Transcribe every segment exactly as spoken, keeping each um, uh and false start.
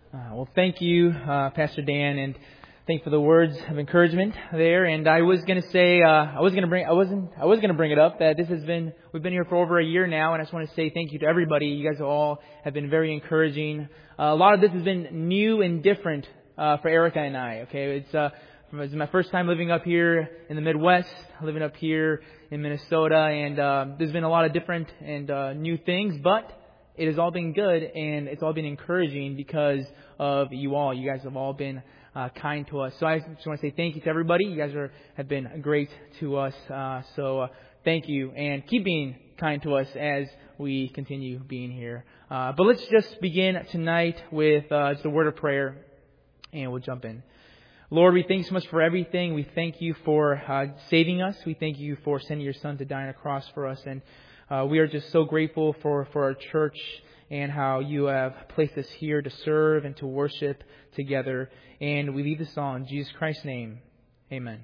Uh, well, thank you, uh, Pastor Dan, and thank you for the words of encouragement there. And I was going to say, uh, I was going to bring, I wasn't, I was going to bring it up that this has been, we've been here for over a year now, and I just want to say thank you to everybody. You guys all have been very encouraging. Uh, a lot of this has been new and different uh, for Erica and I. Okay, it's uh, it's my first time living up here in the Midwest, living up here in Minnesota, and uh, there's been a lot of different and uh, new things, but it has all been good, and it's all been encouraging because of you all. You guys have all been uh, kind to us. So I just want to say thank you to everybody. You guys are have been great to us. Uh, so uh, thank you, and keep being kind to us as we continue being here. Uh, but let's just begin tonight with uh, just a word of prayer, and we'll jump in. Lord, we thank you so much for everything. We thank you for uh, saving us. We thank you for sending your Son to die on a cross for us, and Uh, we are just so grateful for, for our church and how you have placed us here to serve and to worship together. And we leave this all in Jesus Christ's name. Amen.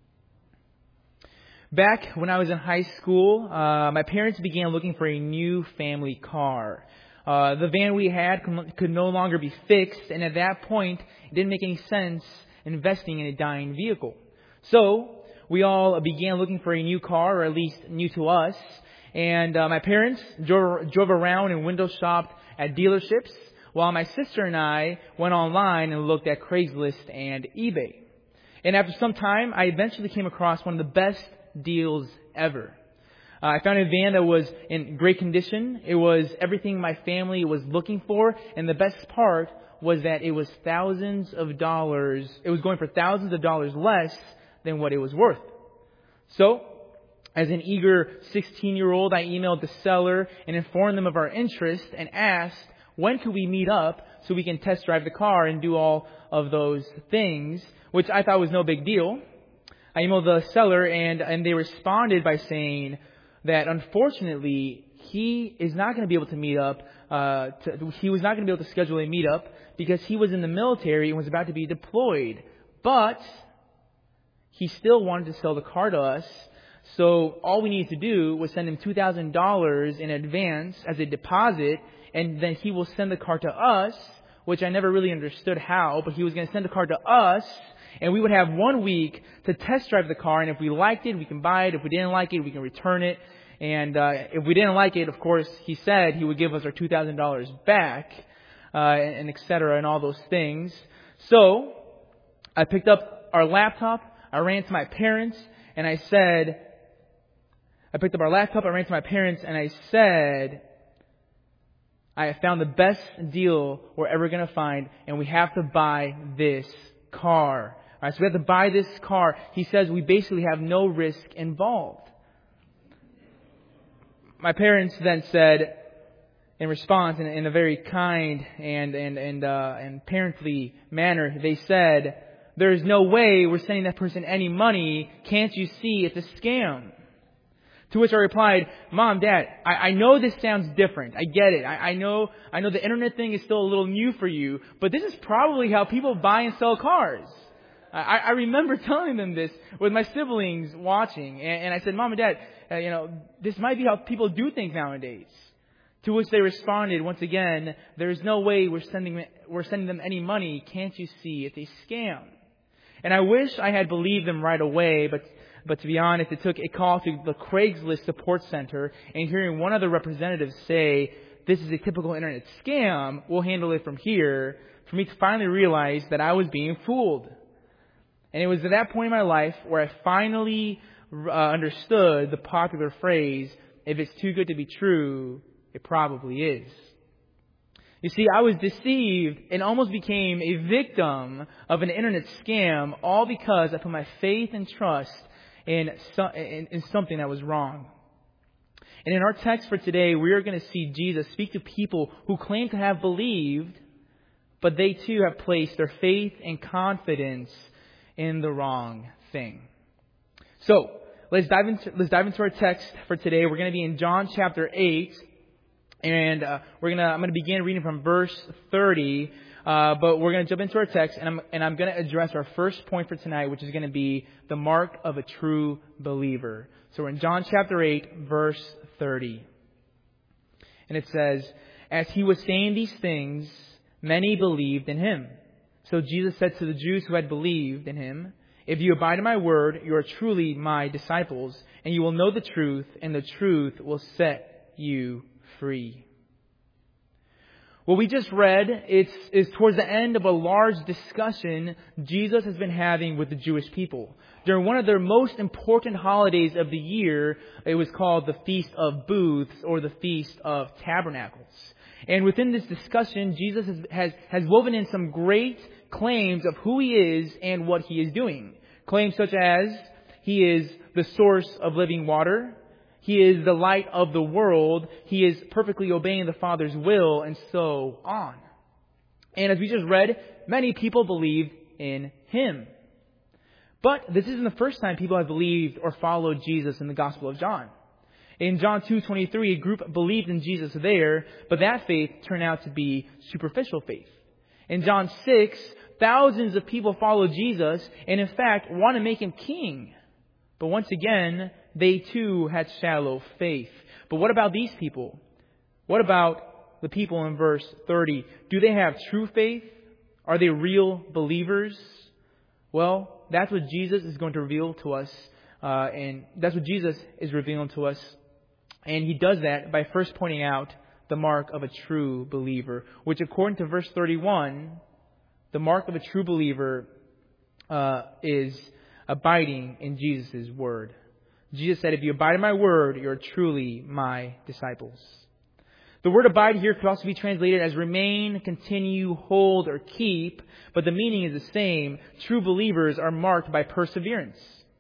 Back when I was in high school, uh, my parents began looking for a new family car. Uh, the van we had could no longer be fixed, and at that point, it didn't make any sense investing in a dying vehicle. So we all began looking for a new car, or at least new to us. And uh, my parents drove, drove around and window shopped at dealerships, while my sister and I went online and looked at Craigslist and eBay. And after some time, I eventually came across one of the best deals ever. Uh, I found a van that was in great condition. It was everything my family was looking for, and the best part was that it was thousands of dollars. It was going for thousands of dollars less than what it was worth. So, as an eager sixteen-year-old, I emailed the seller and informed them of our interest and asked, when could we meet up so we can test drive the car and do all of those things, which I thought was no big deal. I emailed the seller, and, and they responded by saying that, unfortunately, he is not going to be able to meet up. Uh, to, he was not going to be able to schedule a meetup because he was in the military and was about to be deployed. But he still wanted to sell the car to us. So all we needed to do was send him two thousand dollars in advance as a deposit, and then he will send the car to us, which I never really understood how, but he was going to send the car to us, and we would have one week to test drive the car, and if we liked it, we can buy it. If we didn't like it, we can return it. And uh, if we didn't like it, of course, he said he would give us our two thousand dollars back, uh, and, and et cetera, and all those things. So I picked up our laptop, I ran to my parents, and I said... I picked up our laptop, I ran to my parents, and I said, I have found the best deal we're ever going to find, and we have to buy this car. All right, so we have to buy this car. He says we basically have no risk involved. My parents then said, in response, in, in a very kind and and and uh, and parently manner, they said, there is no way we're sending that person any money. Can't you see it's a scam? To which I replied, Mom, Dad, I, I know this sounds different. I get it. I, I know I know the internet thing is still a little new for you, but this is probably how people buy and sell cars. I, I remember telling them this with my siblings watching, and, and I said, Mom and Dad, uh, you know, this might be how people do things nowadays. To which they responded, once again, there is no way we're sending we're sending them any money. Can't you see it's a scam? And I wish I had believed them right away, but. But to be honest, it took a call to the Craigslist support center and hearing one of the representatives say, this is a typical internet scam, we'll handle it from here, for me to finally realize that I was being fooled. And it was at that point in my life where I finally uh, understood the popular phrase, if it's too good to be true, it probably is. You see, I was deceived and almost became a victim of an internet scam, all because I put my faith and trust In, in, in something that was wrong. And in our text for today, we are going to see Jesus speak to people who claim to have believed, but they too have placed their faith and confidence in the wrong thing. So let's dive into let's dive into our text for today. We're going to be in John chapter eight, and uh, we're gonna I'm going to begin reading from verse thirty. Uh, but we're going to jump into our text, and I'm, and I'm going to address our first point for tonight, which is going to be the mark of a true believer. So we're in John chapter eight, verse thirty. And it says, as he was saying these things, Many believed in him. So Jesus said to the Jews who had believed in him, "If you abide in my word, you are truly my disciples, and you will know the truth, and the truth will set you free." What we just read is, is towards the end of a large discussion Jesus has been having with the Jewish people. During one of their most important holidays of the year, it was called the Feast of Booths, or the Feast of Tabernacles. And within this discussion, Jesus has, has, has woven in some great claims of who he is and what he is doing. Claims such as, he is the source of living water. He is the light of the world. He is perfectly obeying the Father's will, and so on. And as we just read, many people believed in him. But this isn't the first time people have believed or followed Jesus in the Gospel of John. In John two twenty-three, a group believed in Jesus there, but that faith turned out to be superficial faith. In John six, thousands of people followed Jesus and in fact want to make him king. But once again, they too had shallow faith. But what about these people? What about the people in verse thirty? Do they have true faith? Are they real believers? Well, that's what Jesus is going to reveal to us. Uh, and that's what Jesus is revealing to us. And he does that by first pointing out the mark of a true believer, which according to verse thirty-one, the mark of a true believer uh, is abiding in Jesus' word. Jesus said, "If you abide in my word, you are truly my disciples." The word abide here could also be translated as remain, continue, hold, or keep, but the meaning is the same. True believers are marked by perseverance.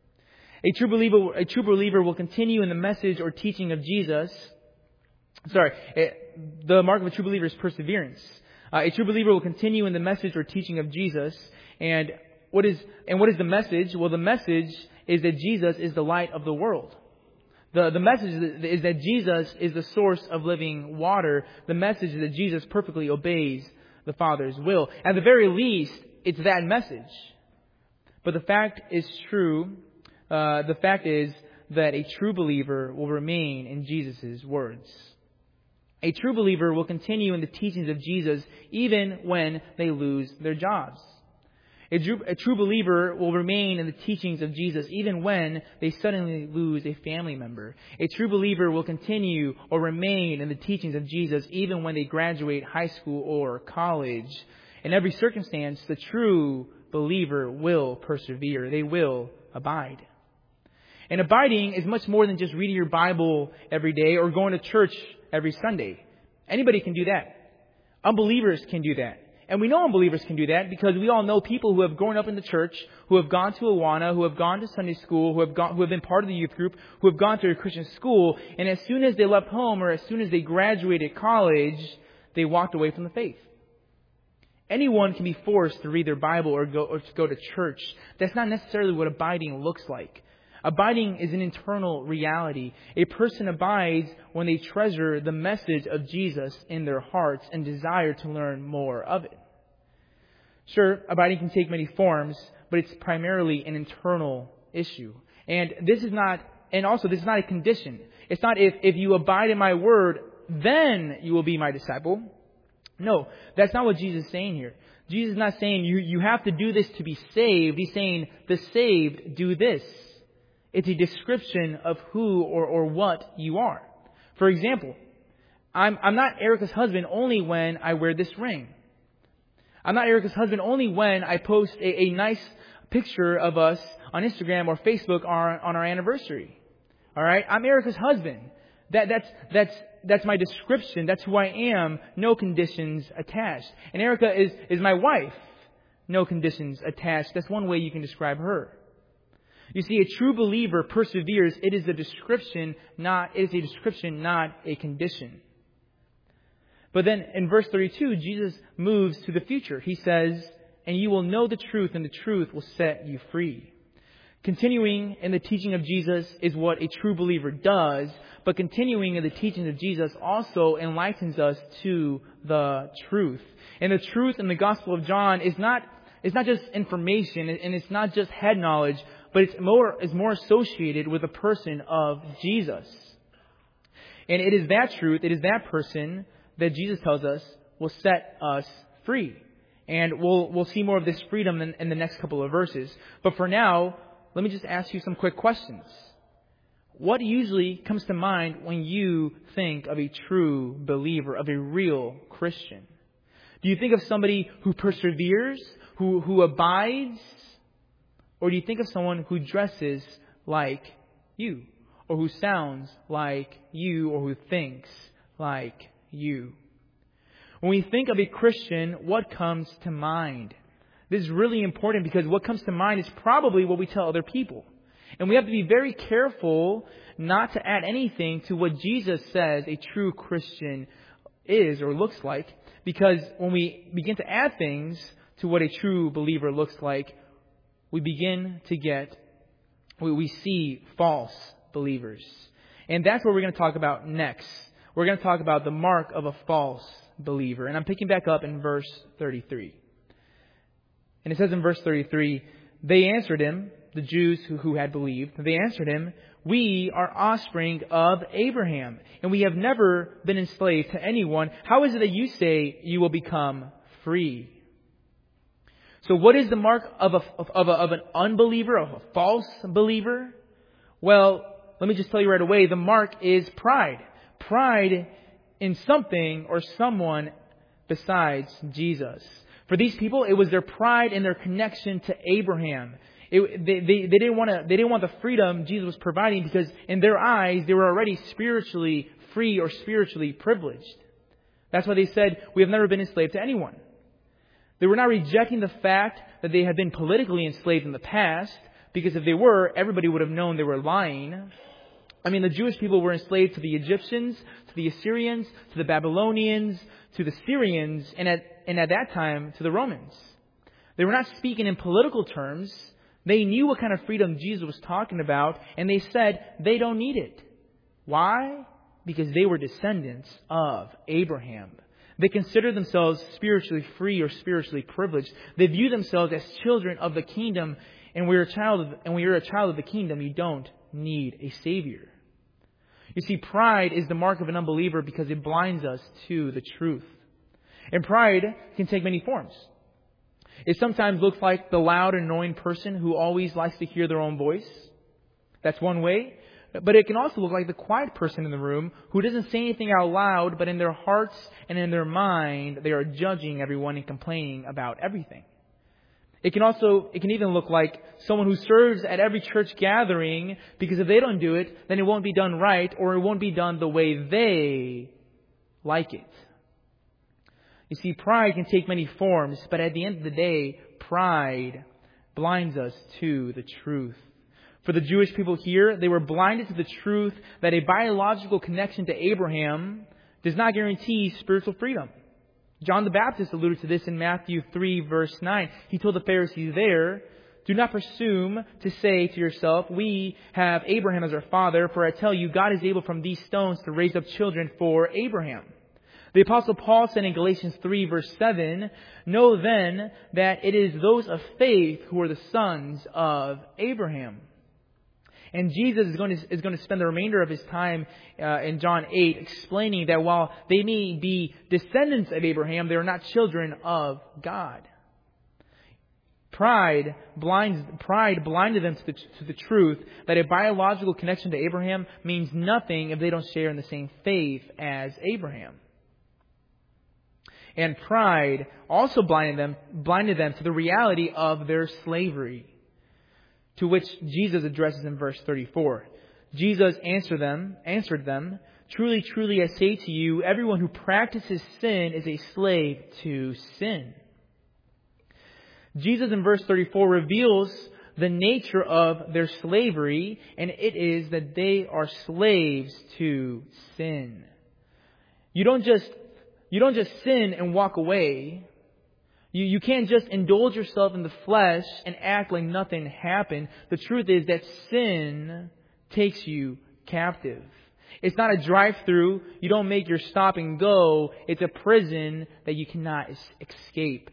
A true believer, a true believer will continue in the message or teaching of Jesus. Sorry, the mark of a true believer is perseverance. Uh, a true believer will continue in the message or teaching of Jesus. And what is and what is the message? Well, the message is that Jesus is the light of the world. The, the message is that Jesus is the source of living water. The message is that Jesus perfectly obeys the Father's will. At the very least, it's that message. But the fact is true. Uh, the fact is that a true believer will remain in Jesus' words. A true believer will continue in the teachings of Jesus even when they lose their jobs. A true, a true believer will remain in the teachings of Jesus even when they suddenly lose a family member. A true believer will continue or remain in the teachings of Jesus even when they graduate high school or college. In every circumstance, the true believer will persevere. They will abide. And abiding is much more than just reading your Bible every day or going to church every Sunday. Anybody can do that. Unbelievers can do that. And we know unbelievers can do that because we all know people who have grown up in the church, who have gone to Awana, who have gone to Sunday school, who have gone, who have been part of the youth group, who have gone to a Christian school, and as soon as they left home or as soon as they graduated college, they walked away from the faith. Anyone can be forced to read their Bible or go or to go to church. That's not necessarily what abiding looks like. Abiding is an internal reality. A person abides when they treasure the message of Jesus in their hearts and desire to learn more of it. Sure, abiding can take many forms, but it's primarily an internal issue. And this is not, and also this is not a condition. It's not if, if you abide in my word, then you will be my disciple. No, that's not what Jesus is saying here. Jesus is not saying you, you have to do this to be saved. He's saying the saved do this. It's a description of who or, or what you are. For example, I'm, I'm not Erica's husband only when I wear this ring. I'm not Erica's husband only when I post a, a nice picture of us on Instagram or Facebook on, on our anniversary. All right? I'm Erica's husband. That, that's, that's, that's my description. That's who I am. No conditions attached. And Erica is, is my wife. No conditions attached. That's one way you can describe her. You see, a true believer perseveres. It is a description, not, it is a description, not a condition. But then in verse thirty-two, Jesus moves to the future. He says, "And you will know the truth, and the truth will set you free." Continuing in the teaching of Jesus is what a true believer does, but continuing in the teachings of Jesus also enlightens us to the truth. And the truth in the Gospel of John is not, it's not just information, and it's not just head knowledge, but it's more, is more associated with the person of Jesus. And it is that truth, it is that person that Jesus tells us will set us free. And we'll we'll see more of this freedom in, in the next couple of verses. But for now, let me just ask you some quick questions. What usually comes to mind when you think of a true believer, of a real Christian? Do you think of somebody who perseveres, who, who abides? Or do you think of someone who dresses like you? Or who sounds like you? Or who thinks like you? When we think of a Christian, what comes to mind? This is really important because what comes to mind is probably what we tell other people. And we have to be very careful not to add anything to what Jesus says a true Christian is or looks like. Because when we begin to add things to what a true believer looks like, we begin to get, we, we see false believers. And that's what we're going to talk about next. We're going to talk about the mark of a false believer. And I'm picking back up in verse thirty-three. And it says in verse thirty-three, they answered him, the Jews who, who had believed, they answered him, we are offspring of Abraham, and we have never been enslaved to anyone. How is it that you say you will become free? So what is the mark of, a, of, of, a, of an unbeliever, of a false believer? Well, let me just tell you right away, the mark is pride. Pride in something or someone besides Jesus. For these people, it was their pride and their connection to Abraham. It, they, they, they didn't want to. They didn't want the freedom Jesus was providing because in their eyes they were already spiritually free or spiritually privileged. That's why they said, "We have never been enslaved to anyone." They were not rejecting the fact that they had been politically enslaved in the past, because if they were, everybody would have known they were lying. I mean, the Jewish people were enslaved to the Egyptians, to the Assyrians, to the Babylonians, to the Syrians, and at and at that time to the Romans. They were not speaking in political terms. They knew what kind of freedom Jesus was talking about, and they said they don't need it. Why? Because they were descendants of Abraham. They considered themselves spiritually free or spiritually privileged. They view themselves as children of the kingdom, and when you're a child of, and when you're a child of the kingdom, you don't need a savior. You see, pride is the mark of an unbeliever because it blinds us to the truth. And pride can take many forms. It sometimes looks like the loud, annoying person who always likes to hear their own voice. That's one way. But it can also look like the quiet person in the room who doesn't say anything out loud, but in their hearts and in their mind, they are judging everyone and complaining about everything. It can also, it can even look like someone who serves at every church gathering, because if they don't do it, then it won't be done right, or it won't be done the way they like it. You see, pride can take many forms, but at the end of the day, pride blinds us to the truth. For the Jewish people here, they were blinded to the truth that a biological connection to Abraham does not guarantee spiritual freedom. John the Baptist alluded to this in Matthew three, verse nine. He told the Pharisees there, "Do not presume to say to yourself, 'We have Abraham as our father,' for I tell you, God is able from these stones to raise up children for Abraham." The Apostle Paul said in Galatians three, verse seven, "Know then that it is those of faith who are the sons of Abraham." And Jesus is going to, is going to spend the remainder of his time uh, in John eight explaining that while they may be descendants of Abraham, they are not children of God. Pride blinds, pride blinded them to the, to the truth that a biological connection to Abraham means nothing if they don't share in the same faith as Abraham. And pride also blinded them, blinded them to the reality of their slavery, to which Jesus addresses in verse thirty-four. Jesus answered them, answered them, "Truly, truly, I say to you, everyone who practices sin is a slave to sin." Jesus in verse thirty-four reveals the nature of their slavery, and it is that they are slaves to sin. You don't just you don't just sin and walk away. You, you can't just indulge yourself in the flesh and act like nothing happened. The truth is that sin takes you captive. It's not a drive-through. You don't make your stop and go. It's a prison that you cannot escape.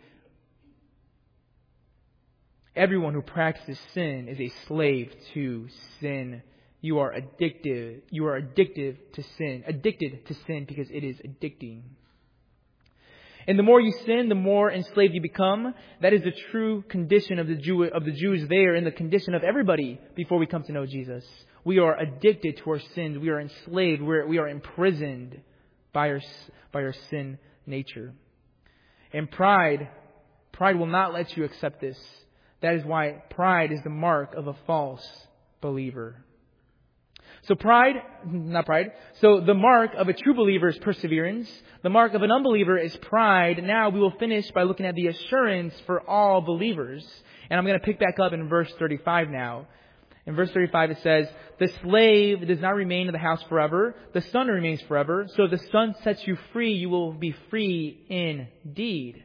Everyone who practices sin is a slave to sin. You are addicted. You are addicted to sin. Addicted to sin because it is addicting. And the more you sin, the more enslaved you become. That is the true condition of the Jew, of the Jews there, and the condition of everybody before we come to know Jesus. We are addicted to our sins. We are enslaved. We are, we are imprisoned by our, by our sin nature. And pride, pride will not let you accept this. That is why pride is the mark of a false believer. So pride, not pride, so the mark of a true believer is perseverance. The mark of an unbeliever is pride. Now we will finish by looking at the assurance for all believers. And I'm going to pick back up in verse thirty-five now. In verse thirty-five it says, the slave does not remain in the house forever. The son remains forever. So if the son sets you free, you will be free indeed.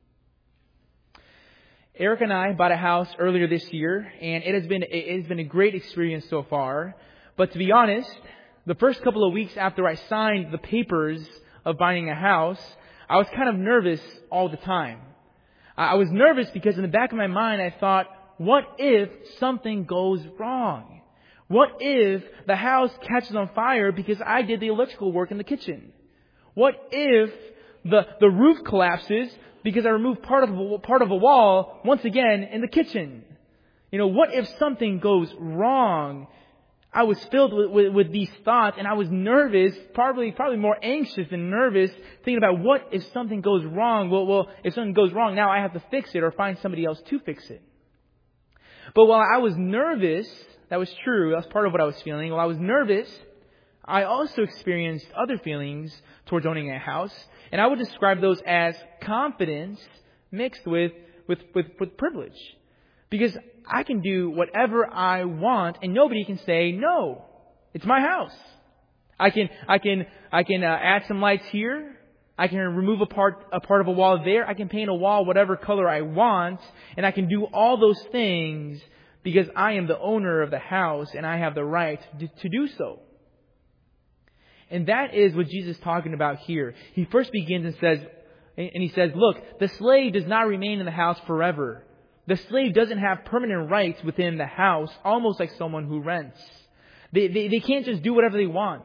Eric and I bought a house earlier this year, and it has been it has been a great experience so far. But to be honest, the first couple of weeks after I signed the papers of buying a house, I was kind of nervous all the time. I was nervous because in the back of my mind I thought, what if something goes wrong? What if the house catches on fire because I did the electrical work in the kitchen? What if the, the roof collapses because I removed part of a, part of a wall once again in the kitchen? You know, what if something goes wrong? I was filled with, with, with these thoughts, and I was nervous, probably probably more anxious than nervous, thinking about what if something goes wrong? Well, well, if something goes wrong, now I have to fix it or find somebody else to fix it. But while I was nervous, that was true, that was part of what I was feeling. While I was nervous, I also experienced other feelings towards owning a house, and I would describe those as confidence mixed with, with, with, with privilege. Because I can do whatever I want, and nobody can say no. It's my house. I can, I can, I can uh, add some lights here. I can remove a part, a part of a wall there. I can paint a wall whatever color I want, and I can do all those things because I am the owner of the house, and I have the right to, to do so. And that is what Jesus is talking about here. He first begins and says, and he says, "Look, the slave does not remain in the house forever." The slave doesn't have permanent rights within the house, almost like someone who rents. They, they, they can't just do whatever they want.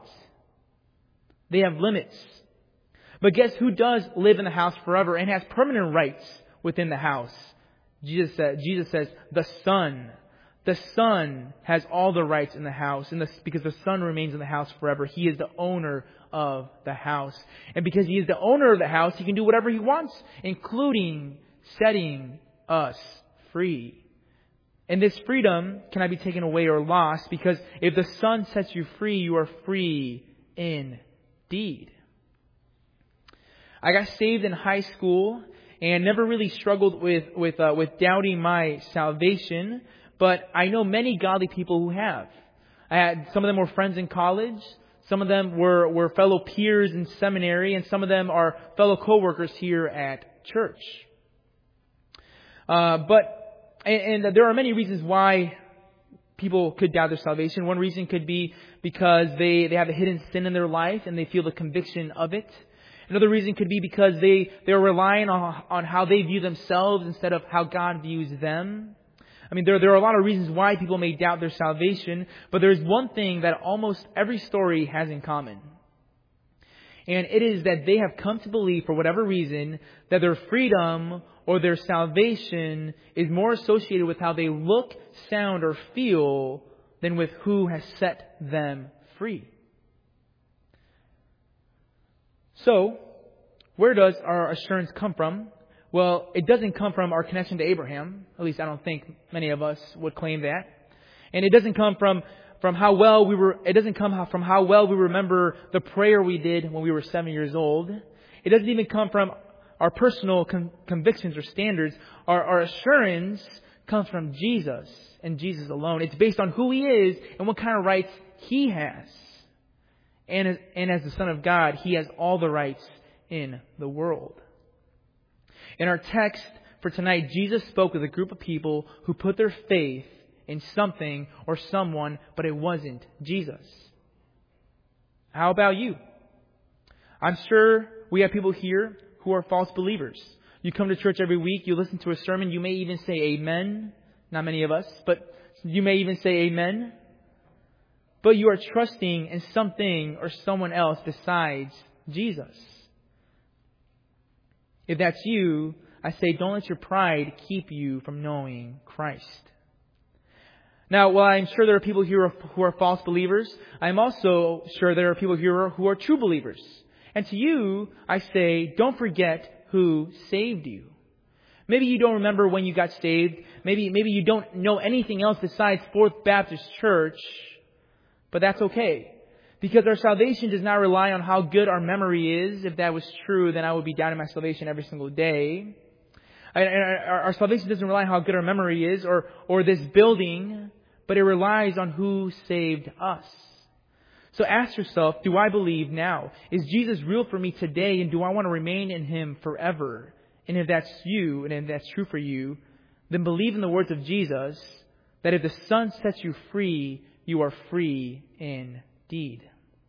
They have limits. But guess who does live in the house forever and has permanent rights within the house? Jesus said, Jesus says, the Son. The Son has all the rights in the house, and the, because the Son remains in the house forever. He is the owner of the house. And because He is the owner of the house, He can do whatever He wants, including setting us free. And this freedom cannot be taken away or lost, because if the Son sets you free, you are free indeed. I got saved in high school and never really struggled with with uh, with doubting my salvation, but I know many godly people who have. I had some of them were friends in college, some of them were were fellow peers in seminary, and some of them are fellow co-workers here at church. Uh, but And, and there are many reasons why people could doubt their salvation. One reason could be because they, they have a hidden sin in their life and they feel the conviction of it. Another reason could be because they, they're relying on, on how they view themselves instead of how God views them. I mean, there, there are a lot of reasons why people may doubt their salvation, but there's one thing that almost every story has in common. And it is that they have come to believe, for whatever reason, that their freedom or their salvation is more associated with how they look, sound, or feel than with who has set them free. So, where does our assurance come from? Well, it doesn't come from our connection to Abraham. At least I don't think many of us would claim that. And it doesn't come from From how well we were, it doesn't come from how well we remember the prayer we did when we were seven years old. It doesn't even come from our personal con- convictions or standards. Our, our assurance comes from Jesus and Jesus alone. It's based on who He is and what kind of rights He has. And as, and as the Son of God, He has all the rights in the world. In our text for tonight, Jesus spoke with a group of people who put their faith in something or someone, but it wasn't Jesus. How about you? I'm sure we have people here who are false believers. You come to church every week, you listen to a sermon, you may even say amen. Not many of us, but you may even say amen. But you are trusting in something or someone else besides Jesus. If that's you, I say don't let your pride keep you from knowing Christ. Now, while I'm sure there are people here who are false believers, I'm also sure there are people here who are true believers. And to you, I say, don't forget who saved you. Maybe you don't remember when you got saved. Maybe, maybe you don't know anything else besides Fourth Baptist Church. But that's okay. Because our salvation does not rely on how good our memory is. If that was true, then I would be doubting my salvation every single day. And our, our salvation doesn't rely on how good our memory is or, or this building, but it relies on who saved us. So ask yourself, do I believe now? Is Jesus real for me today, and do I want to remain in Him forever? And if that's you, and if that's true for you, then believe in the words of Jesus, that if the Son sets you free, you are free indeed.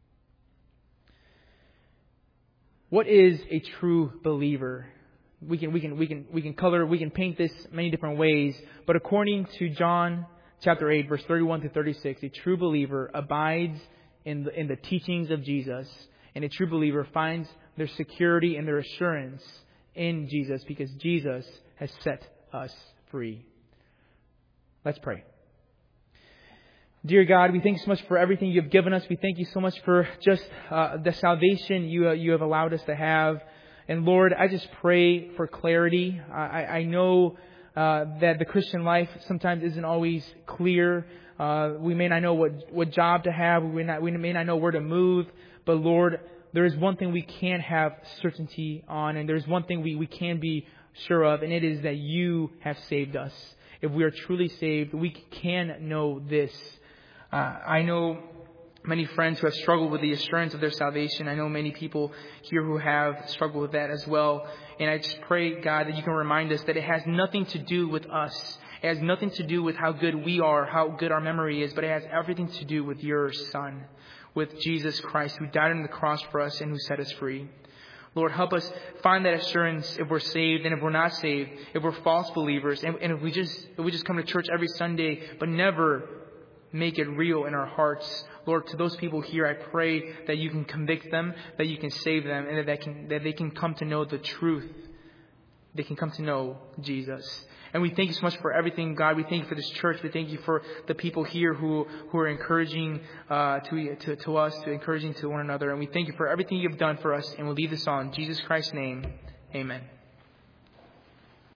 What is a true believer? We can, we can, we can, we can color, we can paint this many different ways, but according to John chapter eight, verse thirty-one to thirty-six, a true believer abides in the, in the teachings of Jesus, and a true believer finds their security and their assurance in Jesus because Jesus has set us free. Let's pray. Dear God, we thank you so much for everything you have given us. We thank you so much for just uh, the salvation you uh, you have allowed us to have. And Lord, I just pray for clarity. I, I know uh, that the Christian life sometimes isn't always clear. Uh, we may not know what, what job to have. We may, not, we may not know where to move. But Lord, there is one thing we can have certainty on. And there's one thing we, we can be sure of. And it is that you have saved us. If we are truly saved, we can know this. Uh, I know many friends who have struggled with the assurance of their salvation. I know many people here who have struggled with that as well. And I just pray, God, that you can remind us that it has nothing to do with us. It has nothing to do with how good we are, how good our memory is, but it has everything to do with your Son, with Jesus Christ, who died on the cross for us and who set us free. Lord, help us find that assurance if we're saved and if we're not saved, if we're false believers, and, and if we just if we just come to church every Sunday but never make it real in our hearts. Lord, to those people here, I pray that you can convict them, that you can save them, and that they can, that they can come to know the truth. They can come to know Jesus. And we thank you so much for everything, God. We thank you for this church. We thank you for the people here who, who are encouraging uh, to, to, to us, to encouraging to one another. And we thank you for everything you've done for us. And we'll leave this on Jesus Christ's name. Amen.